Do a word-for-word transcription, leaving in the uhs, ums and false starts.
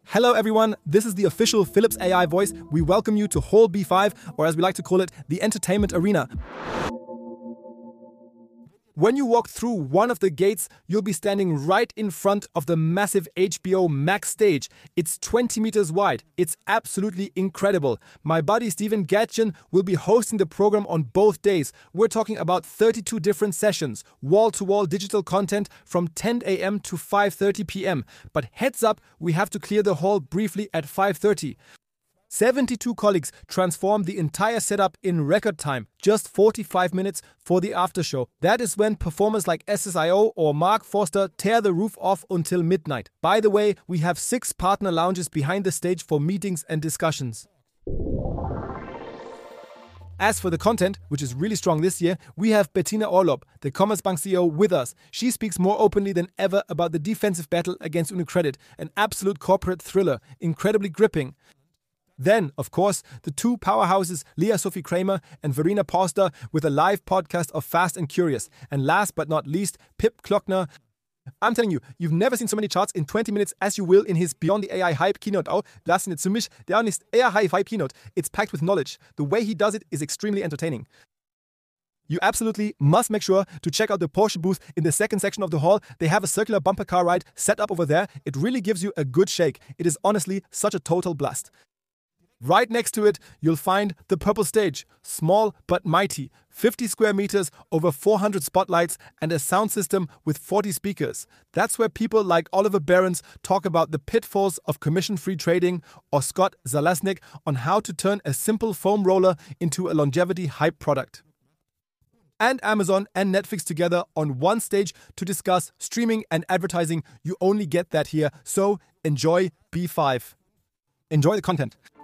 Hello everyone, this is the official Philips A I voice. We welcome you to Hall B five, or as we like to call it, the entertainment arena. When you walk through one of the gates, you'll be standing right in front of the massive H B O Max stage. It's twenty meters wide. It's absolutely incredible. My buddy Steven Gatchen will be hosting the program on both days. We're talking about thirty-two different sessions, wall-to-wall digital content from ten a m to five thirty p m But heads up, we have to clear the hall briefly at five thirty. seventy-two colleagues transformed the entire setup in record time, just forty-five minutes for the after show. That is when performers like S S I O or Mark Forster tear the roof off until midnight. By the way, we have six partner lounges behind the stage for meetings and discussions. As for the content, which is really strong this year, we have Bettina Orlob, the Commerzbank C E O, with us. She speaks more openly than ever about the defensive battle against UniCredit, an absolute corporate thriller, incredibly gripping. Then, of course, the two powerhouses, Leah Sophie Kramer and Verena Pauster, with a live podcast of Fast and Curious. And last but not least, Pip Klockner. I'm telling you, you've never seen so many charts in twenty minutes as you will in his Beyond the A I Hype keynote. Auch, lass ihn zu mich, der ist A I Hype keynote. It's packed with knowledge. The way he does it is extremely entertaining. You absolutely must make sure to check out the Porsche booth in the second section of the hall. They have a circular bumper car ride set up over there. It really gives you a good shake. It is honestly such a total blast. Right next to it, you'll find the Purple Stage, small but mighty, fifty square meters, over four hundred spotlights, and a sound system with forty speakers. That's where people like Oliver Behrens talk about the pitfalls of commission-free trading, or Scott Zalesnik on how to turn a simple foam roller into a longevity hype product. And Amazon and Netflix together on one stage to discuss streaming and advertising. You only get that here, so enjoy B five. Enjoy the content.